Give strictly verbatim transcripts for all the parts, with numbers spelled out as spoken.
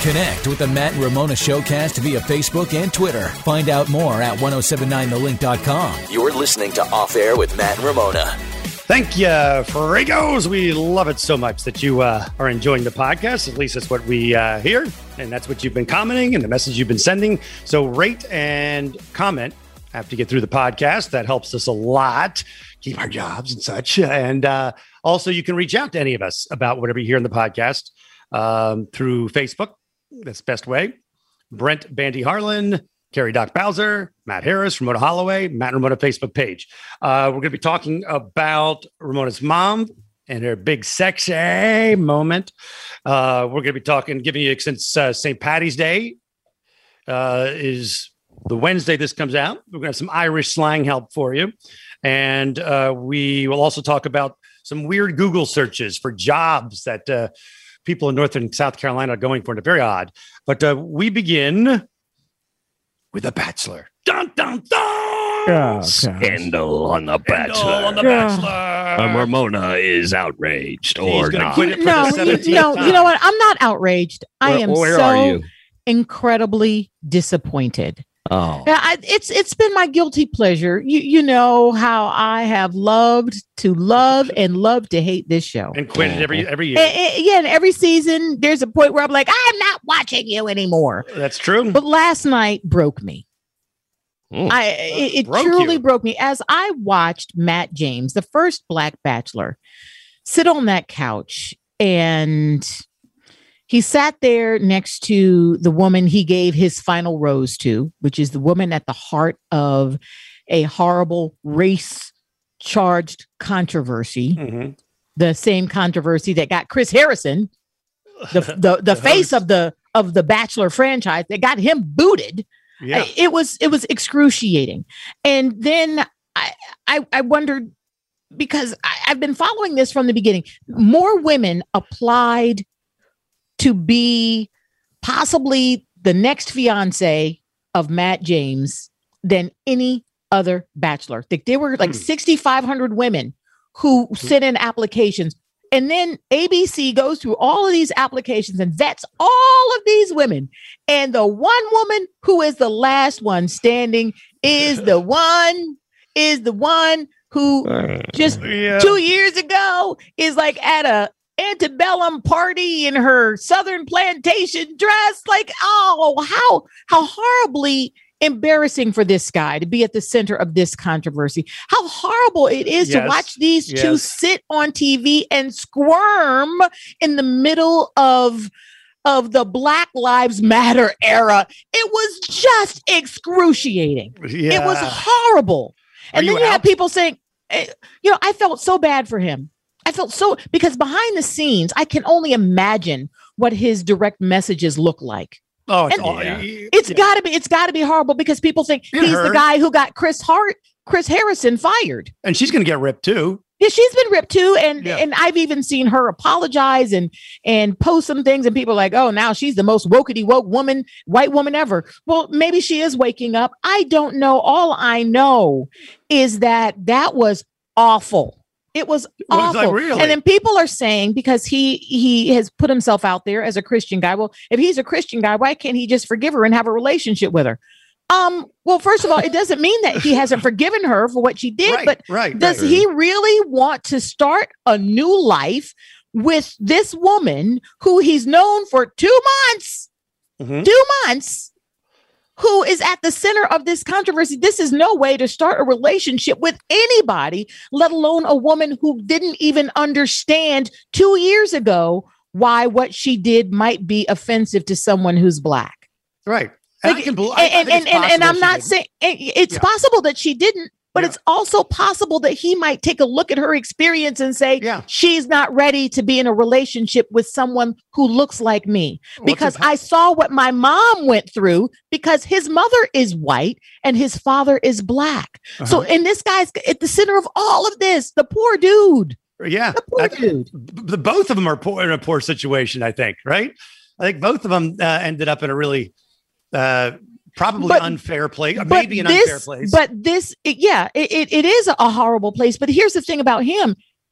Connect with the Matt and Ramona Showcast via Facebook and Twitter. Find out more at ten seventy-nine the link dot com. You're listening to Off Air with Matt and Ramona. Thank you, Frigos. We love it so much that you uh, are enjoying the podcast. At least that's what we uh, hear, and that's what you've been commenting and the message you've been sending. So rate and comment after you get through the podcast. That helps us a lot. Keep our jobs and such. And uh, also, you can reach out to any of us about whatever you hear in the podcast um, through Facebook. That's the best way. Brent Bandy Harlan, Carrie Doc Bowser, Matt Harris, Ramona Holloway, Matt and Ramona Facebook page. Uh, we're going to be talking about Ramona's mom and her big sexy moment. Uh, we're going to be talking, giving you, since uh, Saint Patty's Day uh, is the Wednesday this comes out, we're going to have some Irish slang help for you. And uh, we will also talk about some weird Google searches for jobs that uh, people in North and South Carolina are going for. And they're very odd. But uh, we begin with The Bachelor. Dun, dun, dun! Oh, Scandal on The Bachelor. Scandal on The Bachelor. Um, Ramona is outraged or gonna not. quit it for No, the you, seventeenth no, time. you know what? I'm not outraged. I Where- am where so are you? incredibly disappointed. Oh, Yeah, I, it's it's been my guilty pleasure. You you know how I have loved to love and love to hate this show. And quit it every, every year. And- and- yeah, and every season there's a point where I'm like, I'm not watching you anymore. That's true. But last night broke me. Mm. I it, it Broke truly you. broke me as I watched Matt James, the first Black Bachelor, sit on that couch, and he sat there next to the woman he gave his final rose to, which is the woman at the heart of a horrible race charged controversy. Mhm. The same controversy that got Chris Harrison, the the, the, The face host. of the of the Bachelor franchise, that got him booted. Yeah. I- It was it was excruciating. And then I I, I wondered, because I, I've been following this from the beginning. More women applied to be possibly the next fiance of Matt James than any other Bachelor. Like, there were like Hmm. sixty-five hundred women who sent in applications. And then A B C goes through all of these applications and vets all of these women. And the one woman who is the last one standing is the one, is the one who just Yeah. two years ago is like at a antebellum party in her Southern plantation dress. Like, oh, how, how horribly embarrassing for this guy to be at the center of this controversy. How horrible it is to Yes. watch these two Yes. sit on T V and squirm in the middle of of the Black Lives Matter era. It was just excruciating. Yeah. It was horrible. Are And then you you have out? people saying, eh, you know, I felt so bad for him. I felt so, because behind the scenes, I can only imagine what his direct messages look like. Oh, it's And- all, Yeah. It's gotta be, it's gotta be horrible, because people think It he's the hurt. guy who got Chris Hart, Chris Harrison fired. and she's going to get ripped too. Yeah, she's been ripped too, and Yeah. and I've even seen her apologize and and post some things, and people are like, oh, now she's the most wokety woke woman, white woman ever. Well, maybe she is waking up. I don't know. All I know is that that was awful. It was Was it, like, awful. really? And then people are saying, because he he has put himself out there as a Christian guy. Well, if he's a Christian guy, why can't he just forgive her and have a relationship with her? Um, well, first of all, it doesn't mean that he hasn't forgiven her for what she did, Right, but right, does right. he really want to start a new life with this woman who he's known for two months, Mhm. two months, who is at the center of this controversy? This is no way to start a relationship with anybody, let alone a woman who didn't even understand two years ago why what she did might be offensive to someone who's Black. Right. And I Like, can bel- and, I- I and, think and, it's and, and possible I'm she not didn't. saying it- it's Yeah. possible that she didn't, but Yeah. it's also possible that he might take a look at her experience and say, Yeah. she's not ready to be in a relationship with someone who looks like me. What's Because impa- I saw what my mom went through, because his mother is white and his father is Black. So, Uh-huh. and this guy's at the center of all of this, the poor dude, Yeah. the poor That's- dude. b- b- both of them are poor, in a poor situation, I think, right? I think both of them uh, ended up in a really uh, probably But- unfair place, But maybe an this, unfair place. But this, it- yeah, it, it, it is a horrible place. But here's the thing about him.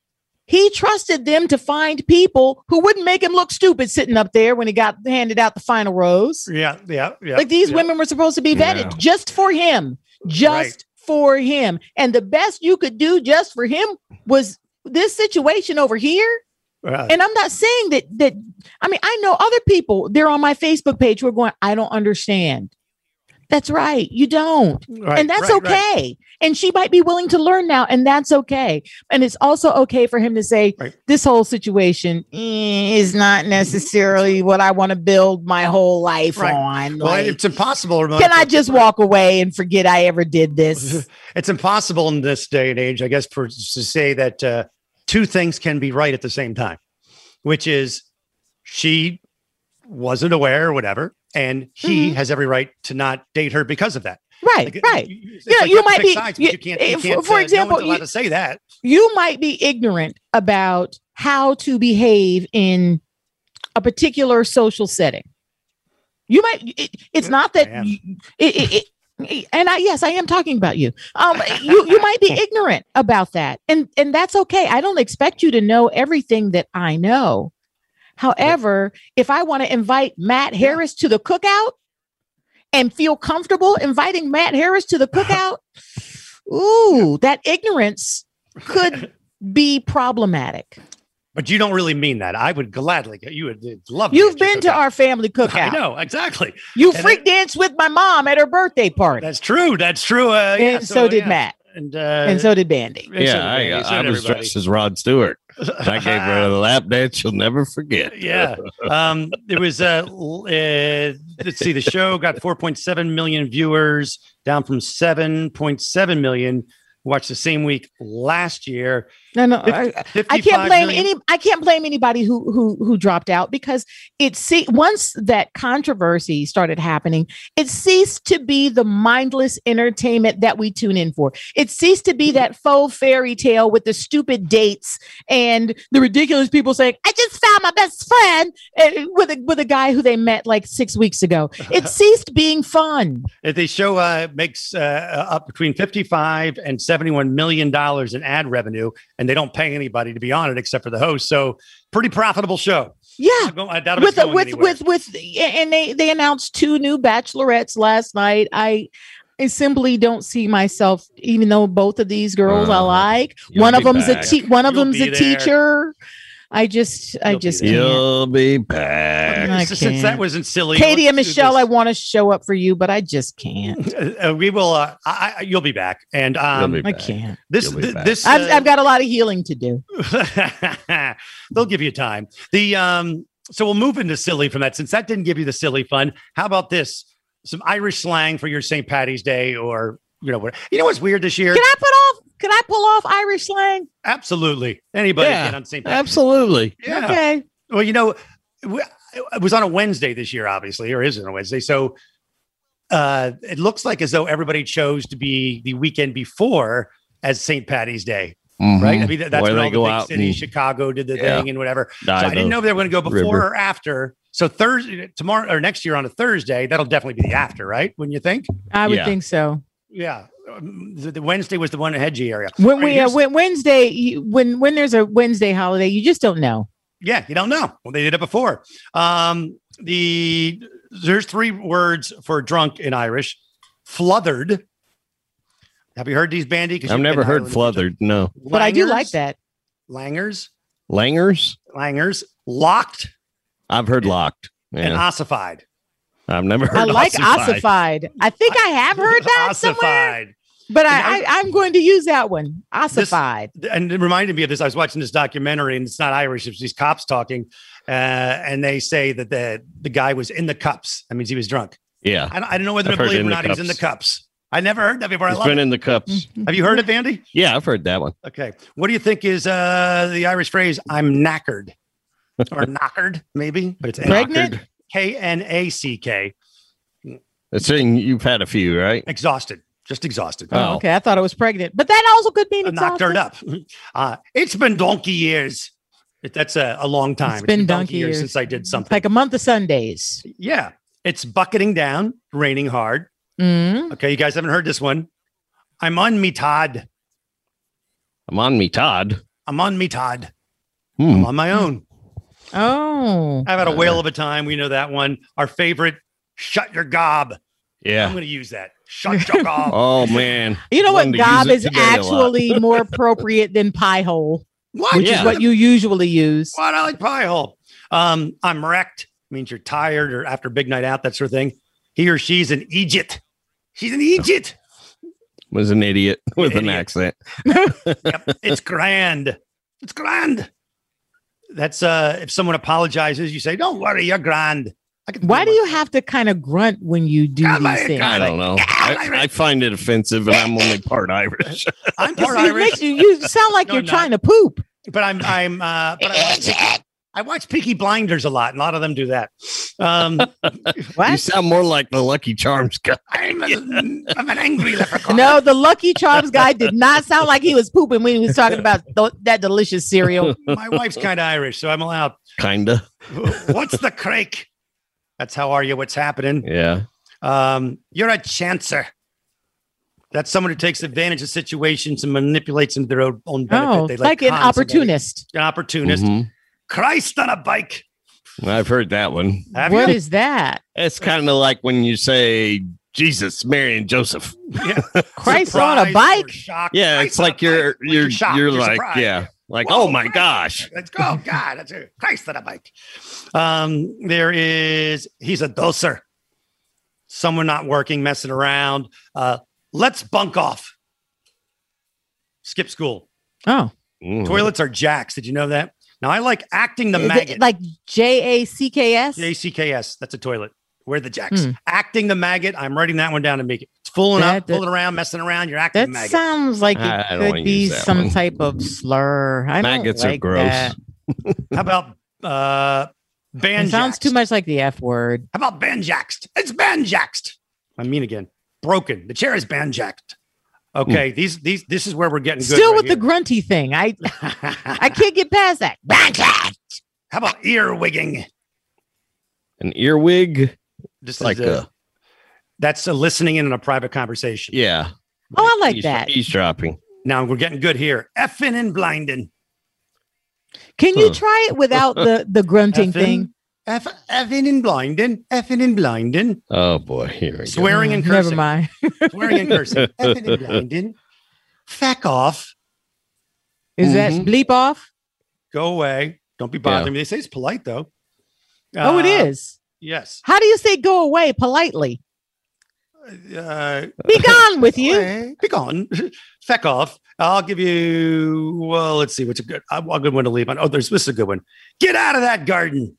He trusted them to find people who wouldn't make him look stupid sitting up there when he got handed out the final rose. Yeah, yeah, yeah. Like these yeah. women were supposed to be vetted Yeah. just for him, just Right. for him. And the best you could do just for him was this situation over here. Right. And I'm not saying that, that, I mean, I know other people, they're on my Facebook page who are going, I don't understand. That's right. You don't. Right, and that's right, okay. right. And she might be willing to learn now. And that's okay. And it's also okay for him to say, Right. this whole situation eh, is not necessarily what I want to build my whole life Right. on. Well, Like, it's impossible. Ramona, can I just walk away and forget I ever did this? It's impossible in this day and age, I guess, for to say that uh, two things can be right at the same time, which is she wasn't aware or whatever, and he Mhm. has every right to not date her because of that. Right, Like, right. You, it's Yeah, like you have to might pick be- sides, but you- you can't. You for- can't for uh, example, no one's allowed you- to say that. You might be ignorant about how to behave in a particular social setting. You might, it, it's not I that, am. you, it, it, it, and I, yes, I am talking about you. Um, you, you might be ignorant about that. And, and that's okay. I don't expect you to know everything that I know. However, if I want to invite Matt Harris to the cookout and feel comfortable inviting Matt Harris to the cookout, ooh, that ignorance could be problematic. But you don't really mean that. I would gladly get you would love. to You've get your been to cookout. our family I cookout. know exactly. You And freak danced with my mom at her birthday party. That's true. That's true. Uh, yeah, and so, did yeah. Matt. And uh, And so did Bandy. and so did Yeah, I, Bandy, so I did was everybody. dressed as Rod Stewart. I gave her a lap dance she'll never forget. Yeah. Um, it was, uh, l- uh, let's see, the show got four point seven million viewers, down from seven point seven million watched the same week last year. No, no, I, I can't blame million. any. I can't blame anybody who who who dropped out because it see once that controversy started happening, it ceased to be the mindless entertainment that we tune in for. It ceased to be that faux fairy tale with the stupid dates and the ridiculous people saying, "I just found my best friend," and with a with a guy who they met like six weeks ago. It ceased being fun. The show uh, makes uh, up between fifty-five and seventy-one million dollars in ad revenue, and they don't pay anybody to be on it except for the host. So pretty profitable show. Yeah. I doubt if with it's going with anywhere. with with and they they announced two new bachelorettes last night. I I simply don't see myself, even though both of these girls I Uh, like. you'll One of be them's a back. te- one of You'll them's be a there. teacher. I just I You'll be just there. can't. You'll be back. I since, since that can't. wasn't silly, Katie and let's do Michelle, this. I want to show up for you, but I just can't. Uh, we will. Uh, I, I, you'll be back, and um, You'll be I back. can't. this You'll be th- back. this I've, uh, I've got a lot of healing to do. they'll give you time. The um, so we'll move into silly from that. Since that didn't give you the silly fun, how about this? Some Irish slang for your Saint Patty's Day, or you know what? You know what's weird this year? Can I put off? Can I pull off Irish slang? Absolutely, anybody Yeah, can on Saint Patty's. Absolutely. Yeah. Okay. Well, you know, w- it was on a Wednesday this year, obviously, or is it on a Wednesday? So uh, it looks like as though everybody chose to be the weekend before as Saint Patty's Day, right? I mean, that's Where when they all the go big out cities, and- Chicago did the Yeah. thing and whatever. Dive so I didn't the know if they were going to go before river. or after. So Thursday, tomorrow or next year on a Thursday, that'll definitely be the after, right? Wouldn't you think? I would Yeah. think so. Yeah. Um, The, the Wednesday was the one in Hedgie area. When All right, we uh, here's- when Wednesday, you, when when there's a Wednesday holiday, you just don't know. Yeah, you don't know. Well, they did it before. Um, the there's three words for drunk in Irish. Fluthered. Have you heard these, Bandy? 'Cause I've you've never been to heard Ireland. fluthered. No. But I do Langers, like that. Langers, Langers? langers, locked, I've heard locked. and Yeah. ossified. I've never heard I like ossified. ossified. I think I have heard that somewhere, Ossified. but And I, I I'm going to use that one. Ossified. And it reminded me of this. I was watching this documentary, and it's not Irish. It's these cops talking, uh, and they say that the the guy was in the cups. That means he was drunk. Yeah. I don't, I don't know whether I've to heard believe it in or the not. He's in the cups. cups. I never heard that before. I He's love been it. in the cups. Have you heard it, Bandy? Yeah, I've heard that one. Okay. What do you think is uh, the Irish phrase? I'm knackered or knockered, maybe, but it's Pregnant? K N A C K. It's saying you've had a few, right? Exhausted, just exhausted. Oh, Oh. okay. I thought it was pregnant, but that also could mean Uh, knocked her exhausted. up. Uh, it's been donkey years. It- That's a, a long time. It's been donkey years. since I did It's something. like a month of Sundays. Yeah. It's bucketing down, raining hard. Mm. Okay. You guys haven't heard this one. I'm on me Todd. I'm on me, Todd. I'm on me, Todd. Hmm. I'm on my own. Oh. I've had a whale of a time. We know that one. Our favorite, shut your gob. Yeah. I'm going to use that. Shut your gob. Oh, man. You know what? Wanted to Gob use is it today a lot. actually more appropriate than pie hole, What? which Yeah. is what you usually use. What? I like pie hole. Um, I'm wrecked. Means you're tired or after a big night out, that sort of thing. He or she's in Egypt. She's in Egypt. Was an idiot with an Idiot. accent. Yep. It's grand. It's grand. That's uh if someone apologizes, you say, "Don't worry, you're grand." I can Why do my- you have to kind of grunt when you do God, my these things? I don't know. I, I find it offensive, and I'm only part Irish. I'm part It Irish, makes you, you sound like No, you're I'm not. trying to poop. but I'm I'm uh but I watch, I watch Peaky Blinders a lot, and a lot of them do that. Um You What? sound more like the Lucky Charms guy. I'm, a, I'm an angry leprechaun. No, the Lucky Charms guy did not sound like he was pooping when he was talking about th- that delicious cereal. My wife's kind of Irish, so I'm allowed. Kinda. What's the crake? That's how are you? What's happening? Yeah. Um, you're a chancer. That's someone who takes advantage of situations and manipulates them to their own, own benefit. Oh, They like an con somebody. opportunist. An opportunist. Mhm. Christ on a bike. I've heard that one. Have What you? is that? It's kind of like when you say Jesus, Mary, and Joseph. Yeah. Christ on a Surprise or bike? shock. Yeah, Christ it's on a like you're bike. Like you're shocked, you're like surprised. yeah, like Whoa, oh my Christ. gosh. Let's go. God, that's a Christ on a bike. Um, there is, he's a doser. Someone not working, messing around. Uh, let's bunk off. Skip school. Oh, Mm. Toilets are jacks. Did you know that? Now I like acting the Is it maggot. like J A C K S? J C K S. That's a toilet. We're the jacks. Hmm. Acting the maggot. I'm writing that one down to make it. It's fooling up, That- that- fooling around, messing around. You're acting That the maggot. sounds like I- I it don't could wanna be use that some one. type of slur. I Maggots don't are like gross. that. How about uh, It banjaxed? sounds too much like the F word. How about banjaxed? It's banjaxed. I mean again. Broken. The chair is banjaxed. Okay, these these this is where we're getting good. Still right with the grunty thing. I the I can't get past that. banjaxed. How about earwigging? An earwig, This like is a, a that's a listening in on a private conversation. yeah. Oh, I like Eaves- that. Eavesdropping. Now we're getting good here. Effing and blinding. Can you Huh. try it without the the grunting Effing, thing? Eff, effing and blinding. Effing and blinding. Oh boy, here we go. Swearing and Mm, cursing. Never mind. Swearing and cursing. Effing and blinding. Feck off. Is that Mhm. bleep off? Go away. Don't be bothering me. They say it's polite though. Oh, it Uh, is. Yes. How do you say go away politely? Uh, Be gone with you. Away. Be gone. Feck off. I'll give you. Well, let's see. What's a good? A good one to leave on. Oh, there's this is a good one. Get out of that garden.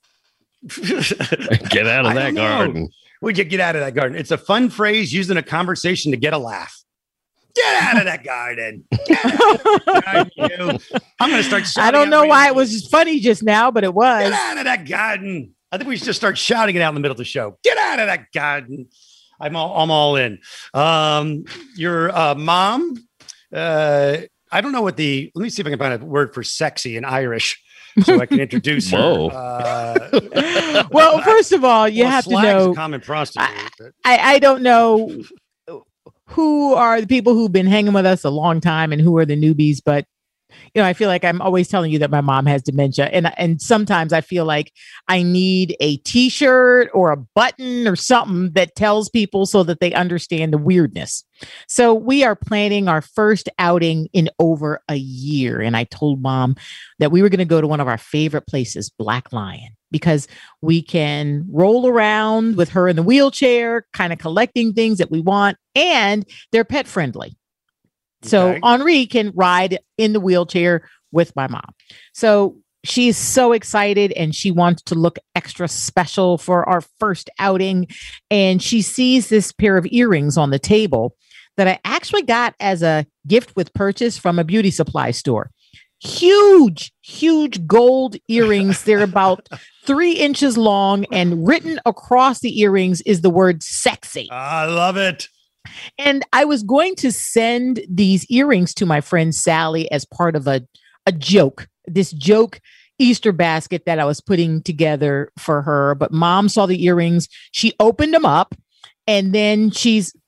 Get out of I that don't know. garden. Would you get out of that garden? It's a fun phrase used in a conversation to get a laugh. Get out of that garden. Get out. You. I'm going to start. I shouting don't out know why right it was just funny just now, but it now. was. Get out of that garden. I think we should just start shouting it out in the middle of the show. Get out of that garden. I'm all, I'm all in. Um, your uh, mom. Uh, I don't know what the. Let me see if I can find a word for sexy in Irish, so I can introduce her. Whoa. Uh, Well, first of all, you well, have to slag's a know. common prostitute. but- I, I don't know who are the people who've been hanging with us a long time and who are the newbies, but you know, I feel like I'm always telling you that my mom has dementia, and and sometimes I feel like I need a T-shirt or a button or something that tells people so that they understand the weirdness. So we are planning our first outing in over a year, and I told mom that we were going to go to one of our favorite places, Black Lion, because we can roll around with her in the wheelchair, kind of collecting things that we want, and they're pet friendly. So Okay. Henri can ride in the wheelchair with my mom. So she's so excited and she wants to look extra special for our first outing. And she sees this pair of earrings on the table that I actually got as a gift with purchase from a beauty supply store. Huge, huge gold earrings. They're about three inches long, and written across the earrings is the word sexy. I love it. And I was going to send these earrings to my friend Sally as part of a, a joke, this joke Easter basket that I was putting together for her. But mom saw the earrings. She opened them up, and then she's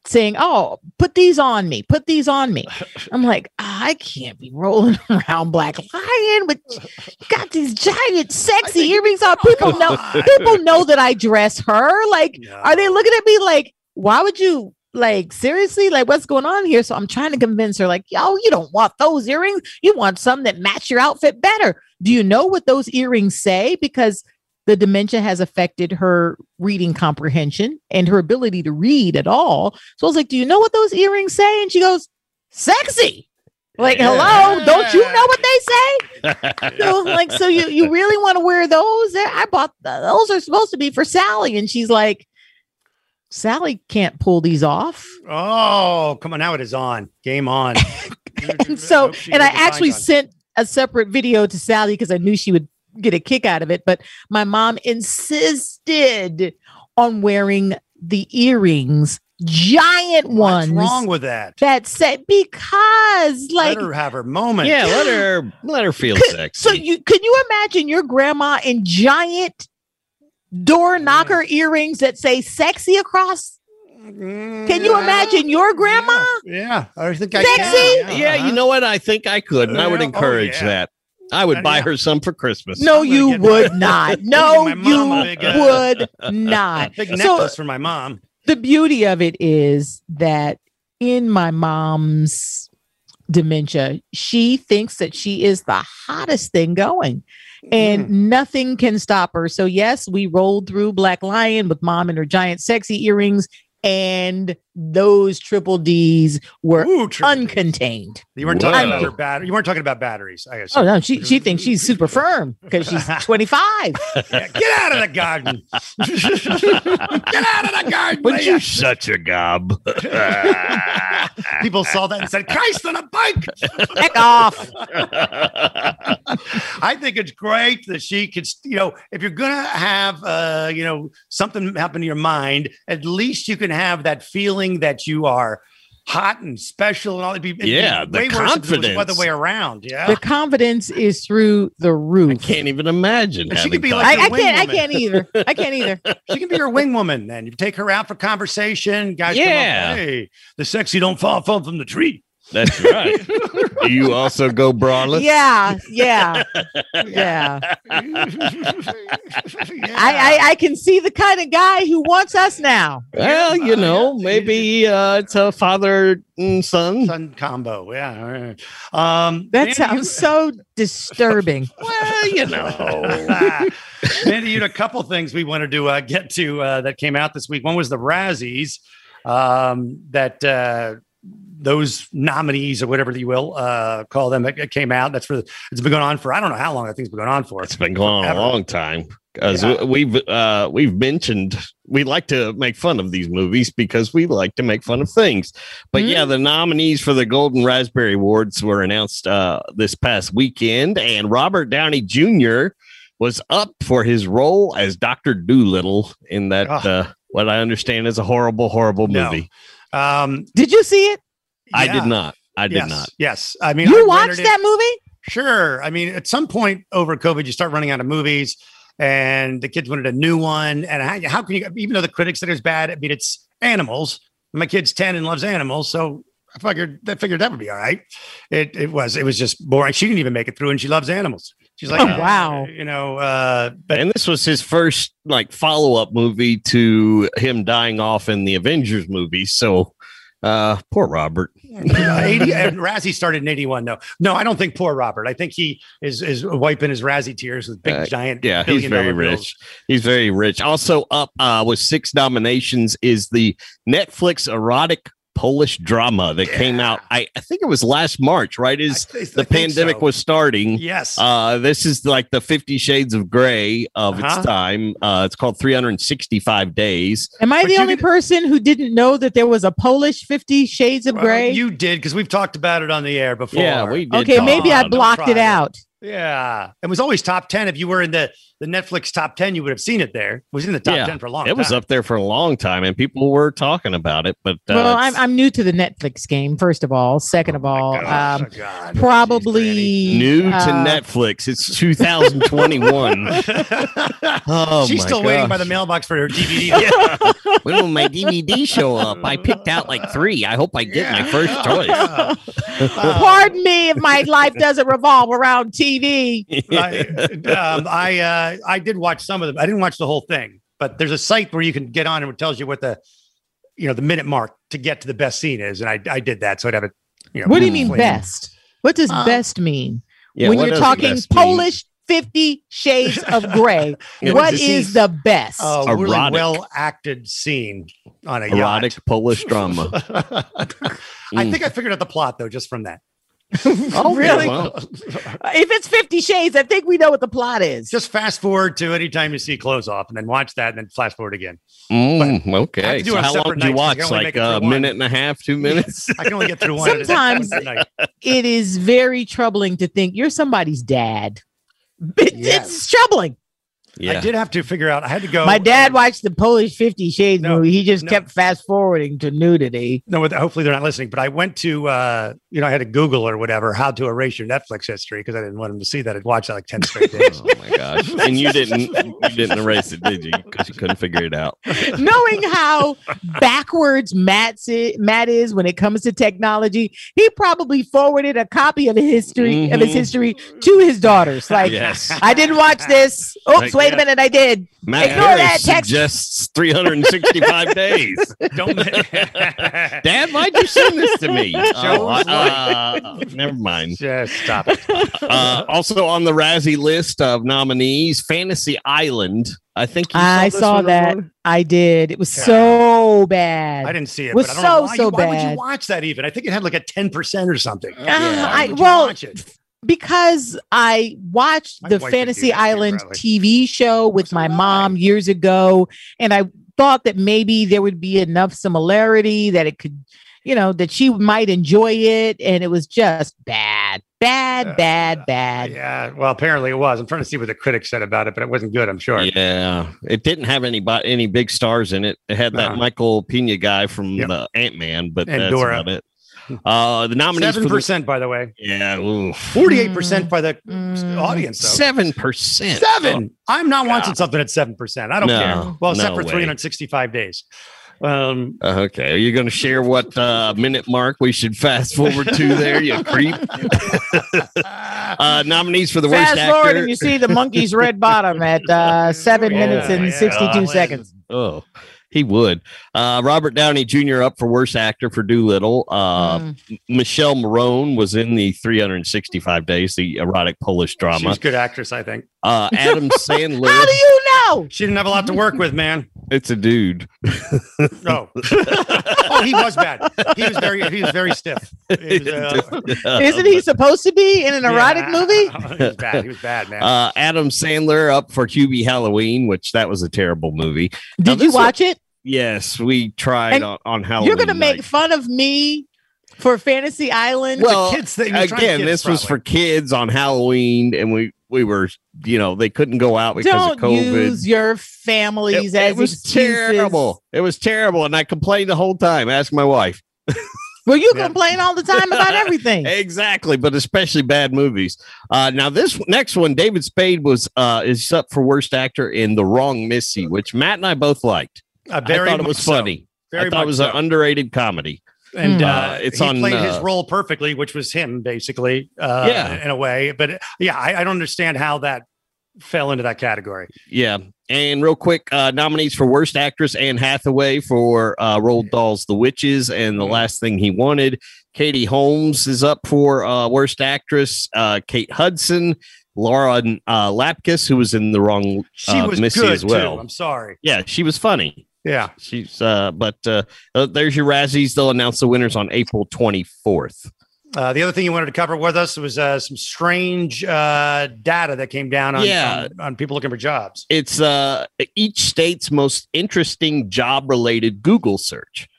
saying, "Oh, put these on me, put these on me." I'm like, I can't be rolling around Black Lion with got these giant sexy think, earrings on. People know people know that I dress her. Like, no. Are they looking at me like, why would you like seriously? Like, what's going on here? So I'm trying to convince her, like, yo, you don't want those earrings. You want some that match your outfit better. Do you know what those earrings say? Because the dementia has affected her reading comprehension and her ability to read at all. So I was like, do you know what those earrings say? And she goes, sexy. Like, yeah. Hello, don't you know what they say? So like, so you, you really want to wear those? I bought those are supposed to be for Sally. And she's like, Sally can't pull these off. Oh, come on. Now it is on. Game on. And so, and I actually sent a separate video to Sally because I knew she would get a kick out of it, but my mom insisted on wearing the earrings, giant What's ones. What's wrong with that? That said, because like, let her have her moment. Yeah, let her let her feel could, sexy. So you can you imagine your grandma in giant door knocker yeah. earrings that say "sexy" across? Can you imagine your grandma? Yeah, yeah. I think I sexy. Can. Yeah, yeah uh-huh. You know what? I think I could, and I would encourage oh, yeah. that. I would buy her some for Christmas. No, you would not. No, you big, uh, would not. Big necklace so, for my mom. The beauty of it is that in my mom's dementia, she thinks that she is the hottest thing going. And mm. nothing can stop her. So yes, we rolled through Black Lion with mom and her giant sexy earrings. And those triple D's were Ooh, uncontained. Ds. You weren't talking Whoa. about her battery. You weren't talking about batteries. I guess. Oh no, she she thinks she's super firm because she's twenty-five. Yeah, get out of the garden! Get out of the garden! Would you shut your gob? People saw that and said, "Christ on a bike!" Heck off! I think it's great that she could, you know, if you're gonna have, uh, you know, something happen to your mind, at least you can have that feeling that you are hot and special and all that. Yeah, the confidence. The other way around. Yeah, the confidence is through the roof. I can't even imagine. She could be like I, I can't. I can't either. I can't either. She can be your wing woman. Then you take her out for conversation. Guys, yeah. Come up, hey, the sexy don't fall fall from the tree. That's right. Do you also go braless? Yeah, yeah, yeah. yeah. I, I I can see the kind of guy who wants us now. Well, you know, maybe uh, it's a father and son son combo. Yeah. Um, that Mandy, sounds you... so disturbing. Well, you know. Mandy, you had a couple things we wanted to uh, get to uh, that came out this week. One was the Razzies um, that. Uh, those nominees or whatever you will uh, call them, it, it came out. That's for, it's been going on for, I don't know how long that thing's been going on for. It's been going on a long time. Because yeah. we've uh, we've mentioned we like to make fun of these movies because we like to make fun of things. But mm-hmm. yeah, the nominees for the Golden Raspberry Awards were announced uh, this past weekend, and Robert Downey Junior was up for his role as Doctor Dolittle in that oh. uh, what I understand is a horrible, horrible movie. No. Um, did you see it? I yeah. did not. I did yes. not. Yes. I mean, you I watched that it. movie? Sure. I mean, at some point over COVID, you start running out of movies and the kids wanted a new one. And how, how can you, even though the critics said it was bad, I mean, it's animals. My kid's ten and loves animals. So I figured that figured that would be all right. It it was, it was just boring. She didn't even make it through and she loves animals. She's like, oh, wow. You know, uh, but and this was his first like follow-up movie to him dying off in the Avengers movie. So Uh, poor Robert. eighty, and Razzie started in eighty-one. No, no, I don't think poor Robert. I think he is is wiping his Razzie tears with big uh, giant. Yeah, he's very rich. Bills. He's very rich. Also up uh, with six nominations is the Netflix erotic Polish drama that yeah. came out. I, I think it was last March, right? Is I, I the pandemic so. was starting? Yes. Uh, this is like the Fifty Shades of Grey of uh-huh. its time. Uh, it's called three hundred sixty-five days. Am I but the only did, person who didn't know that there was a Polish Fifty Shades of well, Grey? You did because we've talked about it on the air before. Yeah, we did. Okay, maybe I blocked it out. Yeah. It was always top ten. If you were in the, the Netflix top ten, you would have seen it there. It was in the top Yeah, ten for a long it time. was up there for a long time, and people were talking about it. But uh, well, I'm I'm new to the Netflix game. First of all, second of all, gosh, um, oh God. probably new to uh, Netflix. It's two thousand twenty-one. Oh, She's my still waiting by the gosh. mailbox for her D V D. Yeah. When will my D V D show up? I picked out like three. I hope I get my first choice. Yeah. Uh, Pardon me if my life doesn't revolve around T V. I, um, I, uh, I did watch some of them. I didn't watch the whole thing, but there's a site where you can get on and it tells you what the, you know, the minute mark to get to the best scene is. And I, I did that. So I'd have it. You know, What do you mean flaming. best? What does Uh, best mean? Yeah, when what you're does talking best mean? Polish Fifty Shades of Grey, Yeah, what this is is the best? A really Erotic. well acted scene on a Erotic yacht. Polish drama. I think I figured out the plot though, just from that. Oh, really? well. If it's Fifty Shades, I think we know what the plot is. Just fast forward to anytime you see clothes off, and then watch that, and then flash forward again. Mm, I have okay. to do So it on how long separate did you nights, 'cause watch? you can only Like make it a through one. minute and a half, two minutes? I can only get through one. at a- Sometimes- at a night. It is very troubling to think you're somebody's dad. It- Yes. It's troubling. Yeah. I did have to figure out. I had to go. My dad watched the Polish Fifty Shades No, movie. He just no. kept fast forwarding to nudity. No, hopefully they're not listening. But I went to, uh, you know, I had to Google or whatever how to erase your Netflix history because I didn't want them to see that. I'd watched that like ten straight days. Oh my gosh! And you didn't you didn't erase it, did you? Because you couldn't figure it out. Knowing how backwards Matt's i- Matt is when it comes to technology, he probably forwarded a copy of his history of his Mhm. history to his daughters. Like, Yes. I didn't watch this. Oops, Like, wait yeah. a minute, I did. Matt Ignore Harris that text. suggests three hundred sixty-five days. Don't. Dad, why'd you send this to me? Oh, uh, never mind. Just stop it. Uh, also on the Razzie list of nominees, Fantasy Island. I think you saw I this saw one, that. Ramona? I did. It was Yeah. so bad. I didn't see it. Was but I don't know so, why. so Why would bad. you watch that even? I think it had like a ten percent or something. Uh, Why I- would you well, watch it? because I watched My the wife would Fantasy do that too, Island probably. T V show with So my would I. mom years ago, and I thought that maybe there would be enough similarity that it could, you know, that she might enjoy it, and it was just bad, bad, Uh, bad, bad. Yeah, well, apparently it was. I'm trying to see what the critics said about it, but it wasn't good. I'm sure. Yeah, it didn't have any bo- any big stars in it. It had that No. Michael Pena guy from Yep. the Ant Man, but And that's Dora. about it. Uh, the nominees Seven for the percent, by the way. yeah, oof. Forty-eight percent by the Mm. audience. Though. seven percent. Seven. I'm not watching something at seven percent. I don't No, care. Well, except no for way. three hundred sixty-five days. Um, Uh, okay, are you going to share what uh, minute mark we should fast forward to there? You creep. uh, nominees for the worst Fast forward, actor. and you see the monkey's red bottom at uh, seven Yeah, minutes and yeah. sixty-two Oh, seconds. Oh, he would. Uh, Robert Downey Junior up for worst actor for Doolittle. Uh, Mm. Michelle Marone was in the three hundred sixty-five days, the erotic Polish she drama. was a good actress, I think. Uh, Adam Sandler. How do you know? She didn't have a lot to work with, man. It's a dude. No. Oh, he was bad. He was very, he was very stiff. He was, uh, Isn't he supposed to be in an erotic yeah. movie? He was bad. He was bad, man. Uh, Adam Sandler up for Hubie Halloween, which that was a terrible movie. Now, Did you this one- watch it? Yes, we tried And on, on Halloween. You're gonna make night. fun of me for Fantasy Island? well, kids thing. He was trying to again, kids, this was for probably. kids on Halloween, and we we were, you know, they couldn't go out because Don't of COVID. use your families it, as it was excuses. terrible. It was terrible, and I complained the whole time. Ask my wife. Well, you Yeah. complain all the time about everything. Exactly, but especially bad movies. Uh, now, this next one, David Spade was uh, is up for worst actor in The Wrong Missy, which Matt and I both liked. Uh, very I thought it much was so. funny. Very I thought much it was so. an underrated comedy. and Hmm. uh, Uh, it's he on, played his uh, role perfectly, which was him basically. Uh, Yeah. in a way. But uh, yeah, I, I don't understand how that fell into that category. Yeah. And real quick, uh, nominees for Worst Actress: Anne Hathaway for uh, Roald Dahl's The Witches and The Last Thing He Wanted. Katie Holmes is up for uh, Worst Actress. Uh, Kate Hudson, Laura uh, Lapkus, who was in The Wrong She uh, was Missy good as well. too. I'm sorry. Yeah, she was funny. Yeah. She's uh, but uh, uh, there's your Razzies. They'll announce the winners on April twenty-fourth. Uh, the other thing you wanted to cover with us was uh, some strange uh, data that came down on, Yeah. on, on people looking for jobs. It's uh, each state's most interesting job related Google search.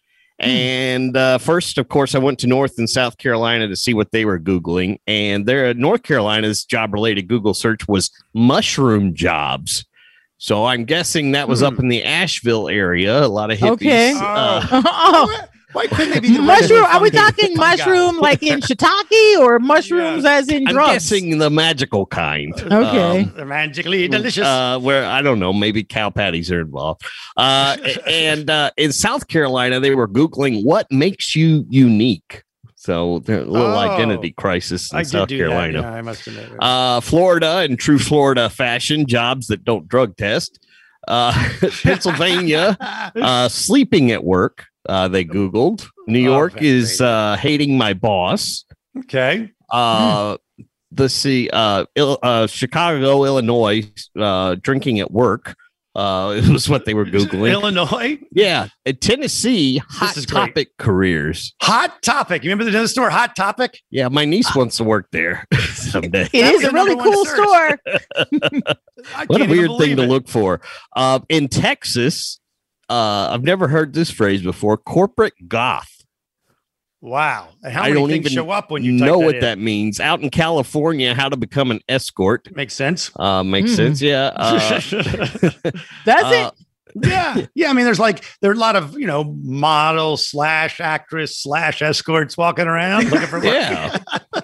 And uh, first, of course, I went to North and South Carolina to see what they were Googling. And there, North Carolina's job-related Google search was mushroom jobs. So I'm guessing that was hmm. up in the Asheville area. A lot of hippies. Okay. Uh, oh. Why couldn't they be the mushroom? Are we talking mushroom like in shiitake or mushrooms yeah. as in drugs? I'm guessing the magical kind. Okay. Um, They're magically delicious. Uh, where, I don't know, maybe cow patties are involved. Uh, and uh, in South Carolina, they were Googling what makes you unique. So there's a little oh, identity crisis in I South Carolina. Yeah, I must admit. Uh, Florida, in true Florida fashion, jobs that don't drug test. Uh, Pennsylvania, uh, sleeping at work. Uh, they Googled. New York oh, is uh, hating my boss. Okay. Uh, hmm. Let's see. Uh, Il- uh, Chicago, Illinois, uh, drinking at work. Uh, it was what they were Googling. Illinois? Yeah. At Tennessee, hot topic great. careers. Hot Topic. You remember the dinner store, Hot Topic? Yeah. My niece uh, wants to work there someday. It is a really cool store. What a weird thing it. to look for. Uh, in Texas, uh, I've never heard this phrase before. Corporate goth. Wow. And how I many don't things even show up when you know that what in? that means. Out in California, how to become an escort. Makes sense. Uh, makes mm. sense. Yeah. Uh, Does uh, it? Yeah. Yeah. I mean, there's like, there are a lot of, you know, model slash actress slash escorts walking around looking for work. Yeah.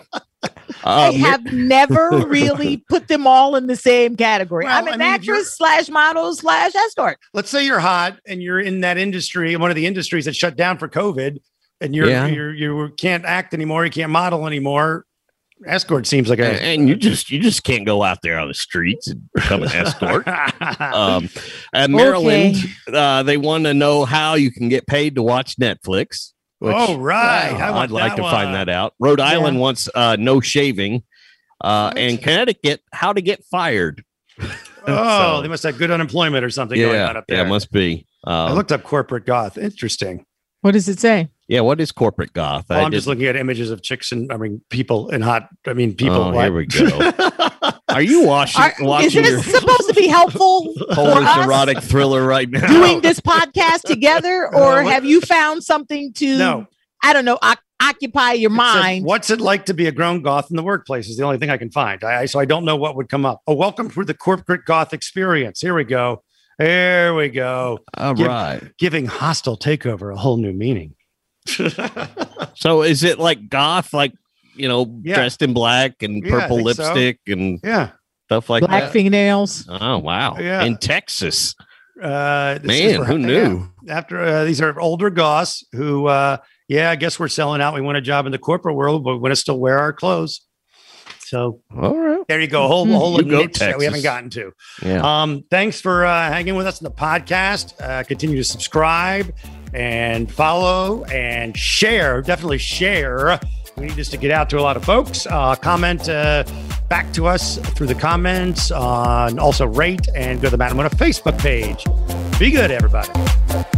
I have never really put them all in the same category. Well, I'm an I mean, actress slash model slash escort. Let's say you're hot and you're in that industry, one of the industries that shut down for COVID, and you're, yeah. you're you can't act anymore, you can't model anymore. Escort seems like a and, and you just you just can't go out there on the streets and become an escort. um, at Maryland, okay. uh, they want to know how you can get paid to watch Netflix. Which, oh, right. Uh, I'd like to one. find that out. Rhode yeah. Island wants uh, no shaving. Uh, and Connecticut, how to get fired. Oh, so, they must have good unemployment or something yeah, going on up there. Yeah, it must be. Um, I looked up corporate goth. Interesting. What does it say? Yeah, what is corporate goth? Well, I'm just looking at images of chicks and, I mean, people in hot, I mean, people. Oh, here we go. Are you watching? Are, watching is this your supposed to be helpful for us erotic thriller right now? Doing this podcast together, or uh, have you found something to, no. I don't know, o- occupy your mind? Said, what's it like to be a grown goth in the workplace is the only thing I can find. I, so I don't know what would come up. Oh, welcome to the corporate goth experience. Here we go. There we go. All Give, right. Giving hostile takeover a whole new meaning. So is it like goth, like, you know, yeah. dressed in black and yeah, purple lipstick so. and yeah, stuff like black that? Black fingernails. Oh, wow. Yeah. In Texas. Uh, Man, who knew? Yeah. After uh, these are older goths who, uh, yeah, I guess we're selling out. We want a job in the corporate world, but we want to still wear our clothes. So all right. There you go. A whole, a whole go, niche that we haven't gotten to. Yeah. Um, thanks for uh, hanging with us in the podcast. Uh, continue to subscribe and follow and share. Definitely share. We need this to get out to a lot of folks. Uh, comment uh, back to us through the comments. Uh, and also rate and go to the Matt and Mona Facebook page. Be good, everybody.